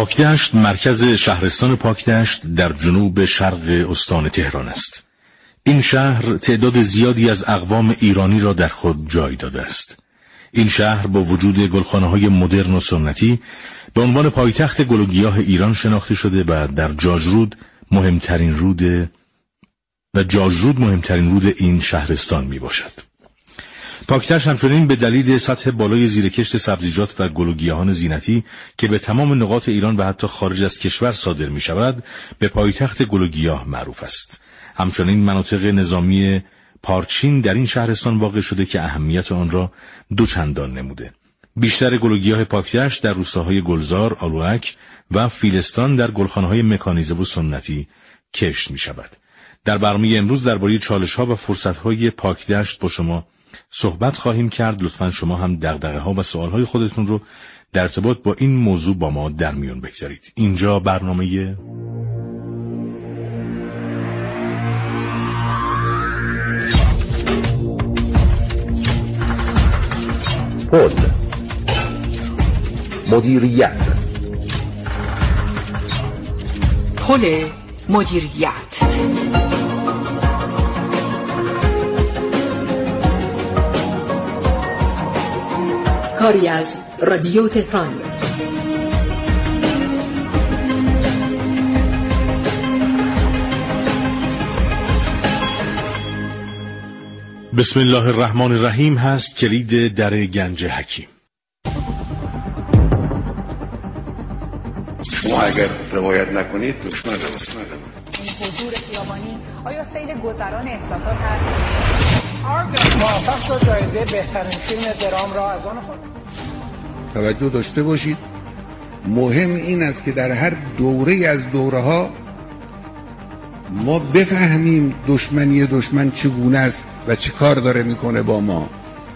پاکدشت مرکز شهرستان پاکدشت در جنوب شرق استان تهران است. این شهر تعداد زیادی از اقوام ایرانی را در خود جای داده است. این شهر با وجود گلخانه‌های مدرن و سنتی به عنوان پایتخت گل و گیاه ایران شناخته شده و در جاجرود مهمترین رود این شهرستان می باشد. پاکدشت همچنین به دلیل سطح بالای زیرکشت سبزیجات و گل و گیاهان زینتی که به تمام نقاط ایران و حتی خارج از کشور صادر می شود به پایتخت گل و گیاه معروف است. همچنین مناطق نظامی پارچین در این شهرستان واقع شده که اهمیت آن را دوچندان نموده. بیشتر گل و گیاه پاکدشت در روستاهای گلزار، آلوک و فیلستان در گلخانه‌های مکانیزه و سنتی کشت می شود. در برنامه امروز درباره چالش‌ها و فرصت‌های پاکدشت با شما صحبت خواهیم کرد. لطفاً شما هم دغدغه‌ها و سوال‌های خودتون رو در ارتباط با این موضوع با ما در میون بگذارید. اینجا برنامه پل مدیریت. پل مدیریت. کاری از رادیو تهران. بسم الله الرحمن الرحیم هست کلید در گنج حکیم. شما اگر روایت نکنید دشمن روایت نکنید. حضور خیابانی آیا سیل گذران احساسات هست؟ موفق شد جایزه بهترین فیلم درام را از آن خود. توجه داشته باشید، مهم این است که در هر دوره از دوره‌ها ما بفهمیم دشمن چگونه است و چه کار داره میکنه با ما.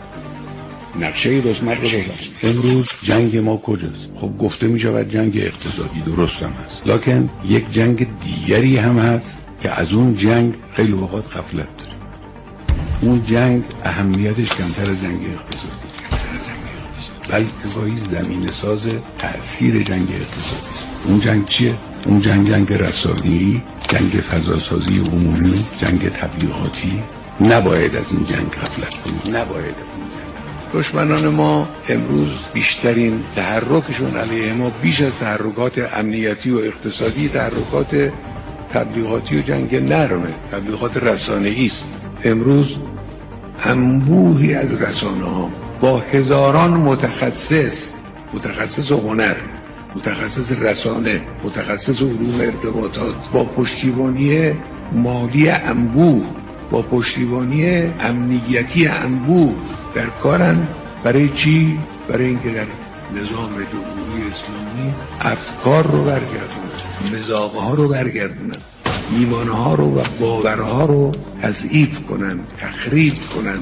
نقشه دشمن رو بفهم. امروز جنگ ما کجاست؟ خب گفته میشود جنگ اقتصادی، درست هم هست، لکن یک جنگ دیگری هم هست که از اون جنگ خیلی اوقات غفلت داره. اون جنگ اهمیتش کمتر از جنگ اقتصادی، بلکه گاهی زمینه ساز تأثیر جنگ اقتصادی. اون جنگ چیه؟ اون جنگ رسانه‌ای، جنگ فضاسازی عمومی، جنگ تبلیغاتی. نباید از این جنگ غفلت کنیم، نباید از این جنگ. دشمنان ما امروز بیشترین تحرکشون علیه ما بیش از تحرکات امنیتی و اقتصادی تحرکات تبلیغاتی و جنگ نرمه، تبلیغات رسانه‌ای است. امروز انبوهی از رسانه‌ها با هزاران متخصص هنر، متخصص رسانه، متخصص علوم ارتباطات، با پشتیبانی مالی انبوه، با پشتیبانی امنیتی انبوه در کارن. برای چی؟ برای اینکه در نظام جمهوری اسلامی افکار رو برگردونن، مذاق‌ها رو برگردونن، ایمان‌ها رو و باورها رو تضعیف کنن، تخریب کنن.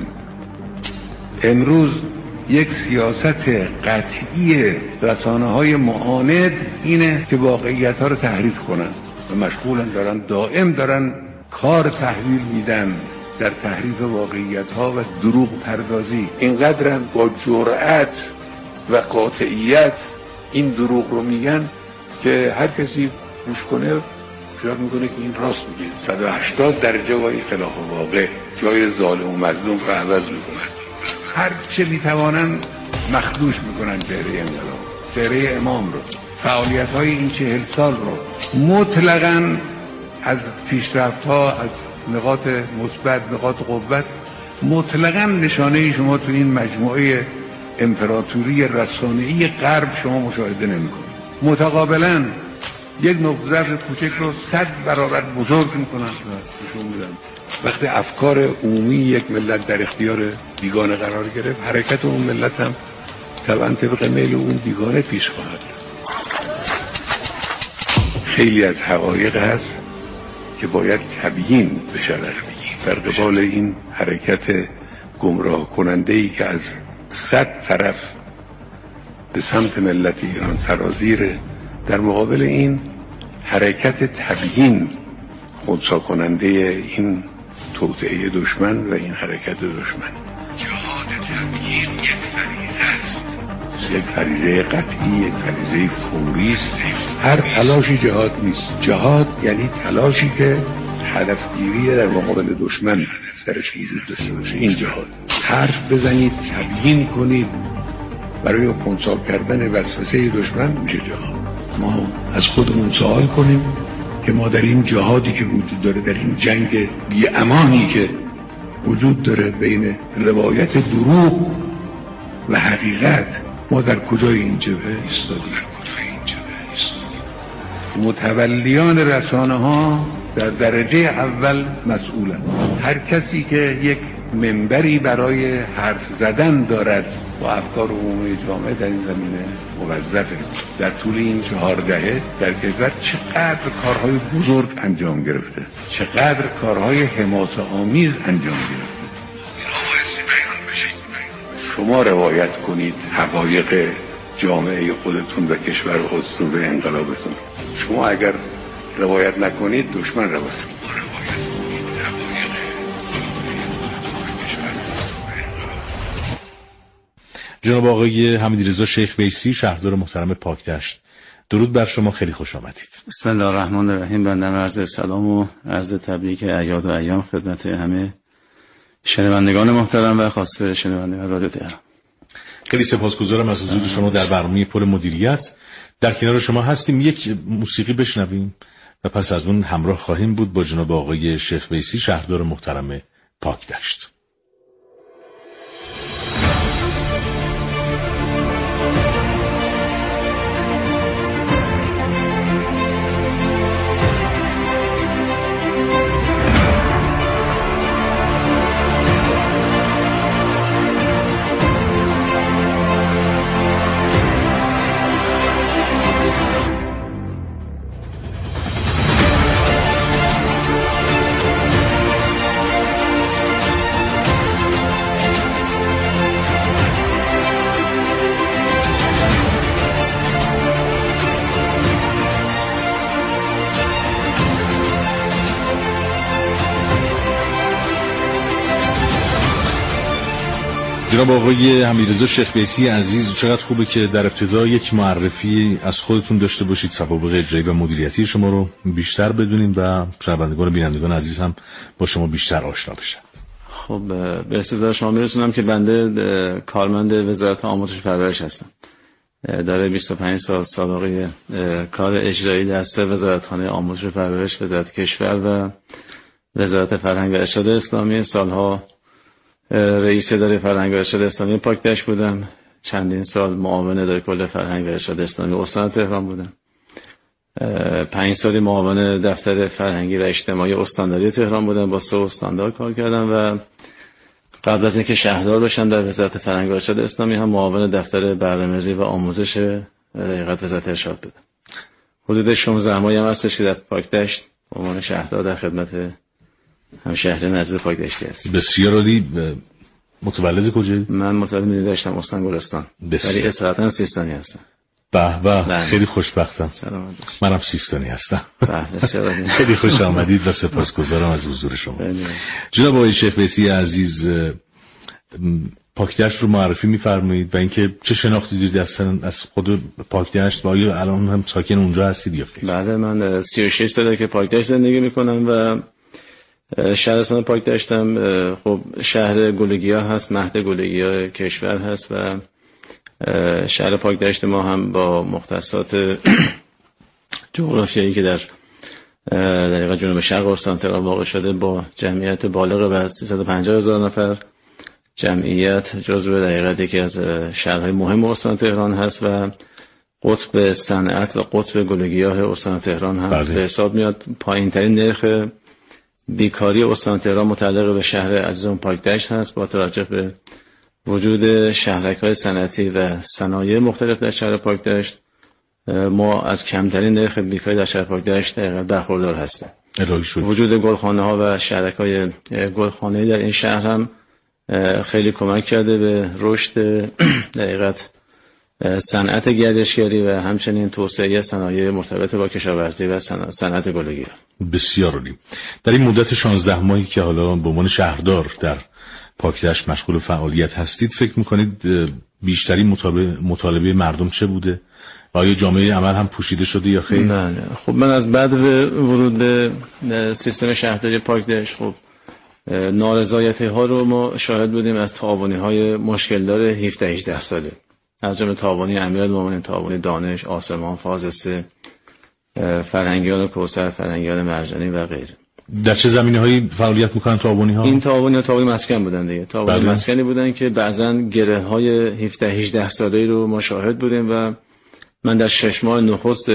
امروز یک سیاست قطعی رسانه‌های معاند اینه که واقعیت‌ها رو تحریف کنن و مشغولن، دائم دارن کار تحویل میدن در تحریف واقعیت‌ها و دروغ پردازی. اینقدر با جرأت و قاطعیت این دروغ رو میگن که هر کسی گوش کنه خیال میکنه که این راست میگه. 180 درجه وای خلاف واقع، جای ظالم و مظلوم رو عوض میکنن. هر چه میتوانن مخدوش میکنن چهره انقلاب، چهره امام رو، فعالیت‌های این 40 سال رو. مطلقاً از پیشرفت‌ها، از نقاط مثبت، نقاط قوت، مطلقاً نشانه شما تو این مجموعه امپراتوری رسانه‌ای غرب شما مشاهده نمی‌کنید. متقابلاً یک نقطه ضعف کوچک رو 100 برابر بزرگ میکنن و نشون میدن. وقتی افکار عمومی یک ملت در اختیار بیگانه قرار گرفت، حرکت اون ملت هم طبعا طبق میل اون بیگانه پیش خواهد رفت. خیلی از حقایق هست که باید تبیین بشه در قبال این حرکت گمراه کننده‌ای که از 100 طرف به سمت ملت ایران سرازیره. در مقابل این حرکت تبیین خنثی کننده این توطئه دشمن و این حرکت دشمن. جهاد تبیین یک فریضه است. یک فریضه قطعی، یک فریضه فوری است. هر تلاشی جهاد نیست. جهاد یعنی تلاشی که هدفگیری در مقابل دشمن در چیز داشته باشه. این جهاد. حرف بزنید، تبیین کنید، برای خنثی کردن وسوسه دشمن میشه جهاد. ما از خودمون سوال کنیم که ما در این جهادی که وجود داره، در این جنگ بی امانی که وجود داره بین روایت دروغ و حقیقت، ما در کجای این جبهه ایستادیم؟ متولیان رسانه ها در درجه اول مسئولن. هر کسی که یک منبری برای حرف زدن دارد با افکار عمومی جامعه در این زمینه موظفه. در طول این 4 دهه در کشور چقدر کارهای بزرگ انجام گرفته، چقدر کارهای حماسه‌آمیز انجام گرفته. شما روایت کنید حقایق جامعه خودتون و کشور خودتون و انقلابتون. شما اگر روایت نکنید دشمن روایت کنید. جناب آقای حمیدرضا شیخ ویسی، شهردار محترم پاکدشت، درود بر شما، خیلی خوش آمدید. بسم الله الرحمن الرحیم. بنده عرض سلام و عرض تبریک اعیاد و ایام خدمت همه شنوندگان محترم و خاصه شنوندگان رادیو تهران. خیلی سپاسگزارم از حضور شما در برنامه پل مدیریت. در کنار شما هستیم، یک موسیقی بشنویم و پس از اون همراه خواهیم بود با جناب آقای شیخ ویسی، شهردار محترم پاکدشت. جناب آقای حمیدرضا شیخ ویسی عزیز، چقدر خوبه که در ابتدا یک معرفی از خودتون داشته باشید، سوابق اجرایی و مدیریتی شما رو بیشتر بدونیم و شنوندگان و بینندگان عزیز هم با شما بیشتر آشنا بشن. خب به استفاده شما میرسونم که بنده کارمند وزارت آموزش و پرورش هستم. داره 25 سال سابقه کار اجرایی در 3 وزارتخانه آموزش و پرورش، وزارت کشور و وزارت فرهنگ و ارشاد اسلامی. سالها رئیس اداره فرهنگ و ارشاد اسلامی پاکدشت بودم. چندین سال معاون اداره کل فرهنگ و ارشاد اسلامی استان تهران بودم. 5 سالی معاون دفتر فرهنگی و اجتماعی استانداری تهران بودم. با 3 استاندار کار کردم و قبل از اینکه شهردار بشم در وزارت فرهنگ و ارشاد اسلامی هم معاون دفتر برنامه‌ریزی و آموزش دقیقاً وزارت ارشاد بودم. حدود 16 ماهی هم هستش که در پاکدشت به عنوان شهردار در خدمت همشهریان عزیز پاکدشتی هست. بسیار عالی. متولد کجایی؟ من متولد میردشتم، استان گلستان، ولی اصالتا سیستانی هستم. به به، خیلی خوشبختم. منم سیستانی هستم. خیلی خوش آمدید و سپاسگزارم از حضور شما. جناب آقای شیخ ویسی عزیز، پاکدشت رو معرفی می‌فرمایید و اینکه چه شناختی دارید از خود پاکدشت و آیا الان هم ساکن اونجا هستید یا خیر؟ بله، من 36 ساله که پاکدشت زندگی می‌کنم و شهرستان پاکدشتم خب شهر گلگیا هست، مهد گلگیا کشور هست و شهر پاکدشت ما هم با مختصات جغرافیایی که در دقیقا جنوب شرق استان تهران واقع شده، با جمعیت بالغ بر 350,000 نفر جمعیت، جزو دقیقا یکی از شهرهای مهم استان تهران هست و قطب صنعت و قطب گلگیاه استان تهران هم به حساب میاد. پایین ترین نرخ بیکاری استان تهران متعلق به شهر عزیزم پاکدشت هست. با توجه به وجود شهرک‌های صنعتی و صنایع مختلف در شهر پاکدشت، ما از کمترین نرخ بیکاری در شهر پاکدشت برخوردار هستیم. وجود گلخانه‌ها و شهرک‌های گلخانه‌ای در این شهر هم خیلی کمک کرده به رشد دقیقاً صنعت گردشگری و همچنین توسعه صنایع مرتبط با کشاورزی و صنعت گلگیا. بسیار عالی. در این مدت 16 ماهی که حالا به عنوان شهردار در پاکدشت مشغول فعالیت هستید، فکر می‌کنید بیشتری مطالبه مردم چه بوده؟ آیا جامعه عمل هم پوشیده شده یا خیر؟ نه. خب من از بعد ورود به سیستم شهرداری پاکدشت خب نارضایتی ها رو ما شاهد بودیم از تعاونی های مشکل داره 17-18 ساله، از جمله تعاونی امیرالمومنین، تعاونی دانش، آسمان، فازسه، فرهنگیان کوثر، فرهنگیان مرجانی و غیره. در چه زمینه‌هایی فعالیت میکنن تعاونی ها؟ این تعاونی مسکن بودن دیگه، تعاونی مسکنی بودن که بعضن گره های 17-18 ساله‌ای رو ما شاهد بودیم و من در 6 ماه نخست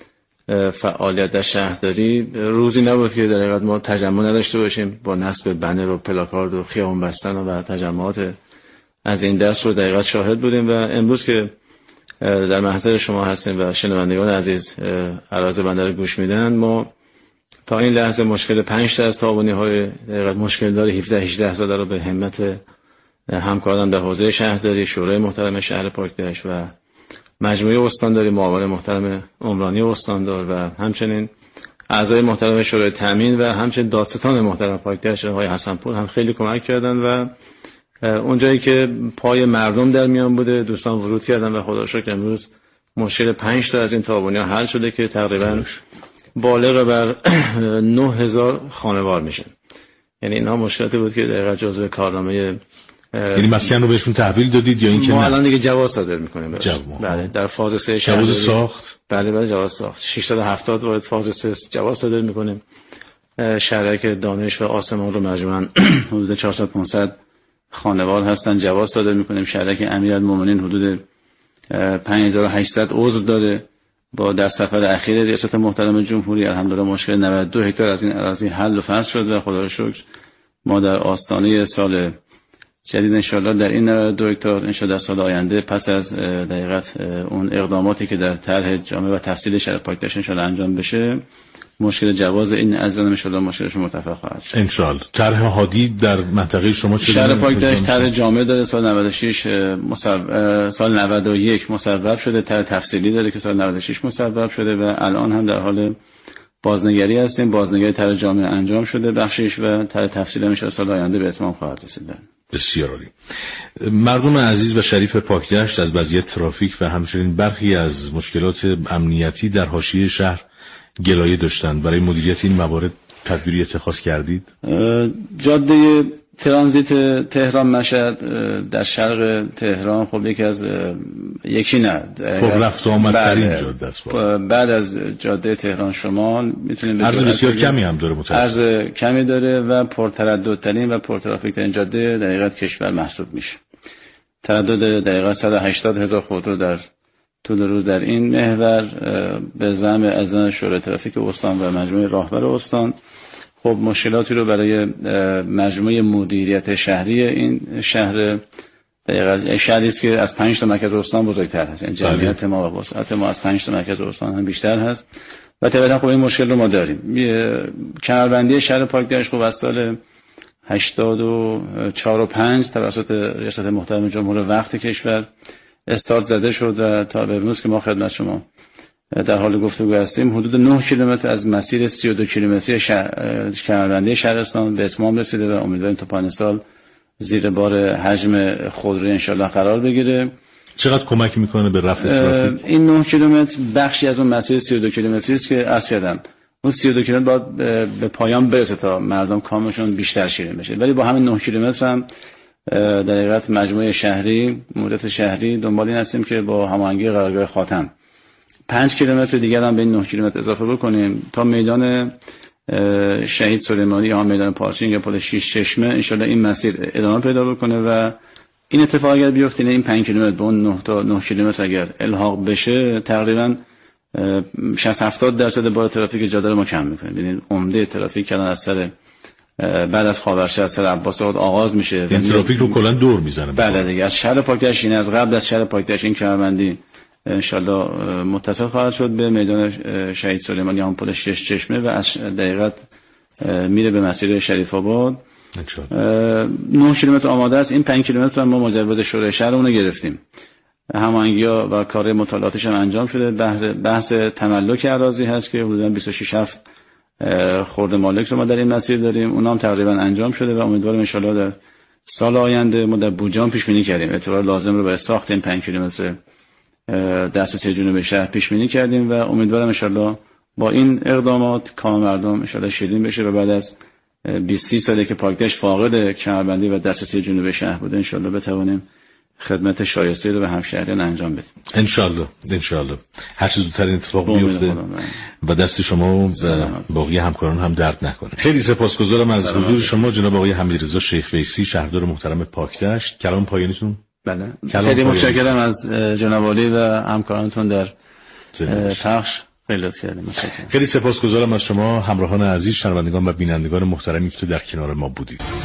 فعالیت در شهرداری روزی نبود که در حقیقت ما تجمع نداشته باشیم با نصب بنر و پلاکارد و خیابون بستن و تجمعات از این دست رو در حقیقت شاهد بودیم و امروز که در محضر شما هستیم و شنوندگان عزیز عرض بنده رو گوش میدن، ما تا این لحظه مشکل 5 تا از تعاونی‌های در حقیقت مشکل داره 17-18 ساله رو به همت همکاران در حوزه شهرداری، شورای محترم شهر پاکدشت و مجموعه استانداری، معاون محترم عمرانی استاندار و همچنین اعضای محترم شورای تامین و همچنین دادستان محترم پاکدشت آقای حسنپور هم خیلی کمک کردن و اونجایی که پای مردم در میان بوده دوستان ورود کردن و خدا رو شکر امروز مشکل 5 تا از این تعاونی‌ها حل شده که تقریبا بالغ بر 9000 خانوار میشن. یعنی اینها مشکلاتی بود که در حقیقت جزء کارنامه یعنی مسکن رو بهشون تحویل دادید یا اینکه ما الان دیگه جواز صادر میکنیم بله در فاز 3 جواز ساخت بله جواز ساخت 670 وارد فاز 3 جواز صادر میکنیم. شهرک دانش و آسمان رو مجموعاً حدود 400-500 خانوار هستن جواز صادر میکنیم. شهرک امیرالمومنین حدود 5800 عضو داره. با در سفر اخیر ریاست محترم جمهوری الحمدلله مشکل 92 هکتار از این اراضی حل و فصل شد و خدا رو شکر ما در آستانه سال جدید انشالله در این 92 هکتار انشالله در سال آینده پس از دقیقت اون اقداماتی که در طرح جامع و تفصیل شهر پاکدشت انشالله انجام بشه مشکل جواز این عزیزان انشالله مشکلش مرتفع خواهد شد انشالله. طرح هادی در منطقه شما چه شهر پاکدشت طرح جامع داره سال 96 سال 91 مصوب شده، طرح تفصیلی داره که سال 96 مصوب شده و الان هم در حال بازنگری هستیم. بازنگری طرح جامع انجام شده بخشش و طرح تفصیلی میشه سال آینده به اتمام خواهد رسید. بسیار عالی. مردم عزیز و شریف پاکدشت از وضعیت ترافیک و همچنین برخی از مشکلات امنیتی در حاشیه شهر گلایه داشتند. برای مدیریت این موارد تدبیری اتخاذ کردید؟ جاده ترانزیت تهران مشهد در شرق تهران خب یکی از یکی نه پر رفت و آمدترین جاده است. بعد از جاده تهران شمال میتونیم عرض بسیار کمی هم داره، متأسفانه عرض کمی داره و پرترددترین و پرترافیکترین جاده در حقیقت کشور محسوب میشه. تردد دقیقاً 180,000 خودرو در طول روز در این محور به زعم اعضای شورای ترافیک استان و مجموعه راهبر استان خب مشکلاتی رو برای مجموعه مدیریت شهری این شهر دقیقاً شهری است که از 5 تا مرکز استان بزرگتر هست. یعنی جمعیت ما و وسعت ما از 5 تا مرکز استان هم بیشتر هست و طبعاً خب این مشکل رو ما داریم. کمربندی شهر پاکدشت خب از سال 84 و 5 توسط ریاست محترم جمهور وقت کشور استارت زده شد و تا به امروز که ما خدمت شما در حال گفتگو هستیم حدود 9 کیلومتر از مسیر 32 کیلومتری کمربندی شهرستان به اتمام رسیده و امیدواریم تا پایان سال زیر بار حجم خودروی انشالله قرار بگیره. چقدر کمک میکنه به رفع ترافیک؟ این 9 کیلومتر بخشی از اون مسیر 32 کیلومتری است که عرض کردم اون 32 کیلومتر باید به پایان برسه تا مردم کامشون بیشتر شیرین بشه، ولی با همین 9 کیلومتر هم در حقیقت مجموعه شهری مدت شهری دنبال این هستیم که با هماهنگی قرارگاه خاتم 5 کیلومتر دیگر هم به این 9 کیلومتر اضافه بکنیم تا میدان شهید سلیمانی یا میدان پارچین یا پل 6 چشمه انشالله این مسیر ادامه پیدا بکنه و این اتفاق اگر بیفته این 5 کیلومتر به اون 9 تا 9 کیلومتر اگر الحاق بشه تقریبا 60-70% بار ترافیک جاده رو ما کم می‌کنیم. ببینید عمده ترافیک الان از سر بعد از خاورشهر از سر عباس آباد آغاز میشه. این ترافیک رو کلا دور میزنه. بله دیگه از شهر پاکدشت این از قبل از شهر پاکدشت این کمربندی انشالله متصل خواهد شد به میدان شهید سلیمانی هم پل 6 چشمه و از دقیقاً میره به مسیر شریف آباد. 9 کیلومتر آماده است. این 5 کیلومتر ما مجوز شورای شهر اون رو گرفتیم. هماهنگی‌ها و کار مطالعاتش هم انجام شده. بحث تملک اراضی هست که حدوداً 26-7 خرده مالک رو ما در این مسیر داریم. اونها هم تقریبا انجام شده و امیدوارم ان شاءالله در سال آینده ما در بوجان پیش بینی کردیم اعتبار لازم رو برای ساخت این 5 کیلومتر دسترسی جنوب شهر پیش بینی کردیم و امیدوارم ان با این اقدامات کام مردم ان شیرین بشه و بعد از 20 سالی که پایتخت فاقد کمربندی و دسترسی جنوب شهر بوده ان بتوانیم خدمت شایسته رو به همشهریان انجام بدیم. ان شاء الله هر چه زودتر اتفاق بیفته و دست شما و باقی همکاران هم درد نکنه. خیلی سپاسگزارم از حضور شما جناب آقای حمیدرضا شیخ ویسی، شهردار محترم پاکدشت. کلام پایانیتون؟ بله. خیلی متشکرم از جناب عالی و همکارانتون در پخش. خیلی سپاسگزارم از شما همراهان عزیز، شنوندگان و بینندگان محترمی که در کنار ما بودید.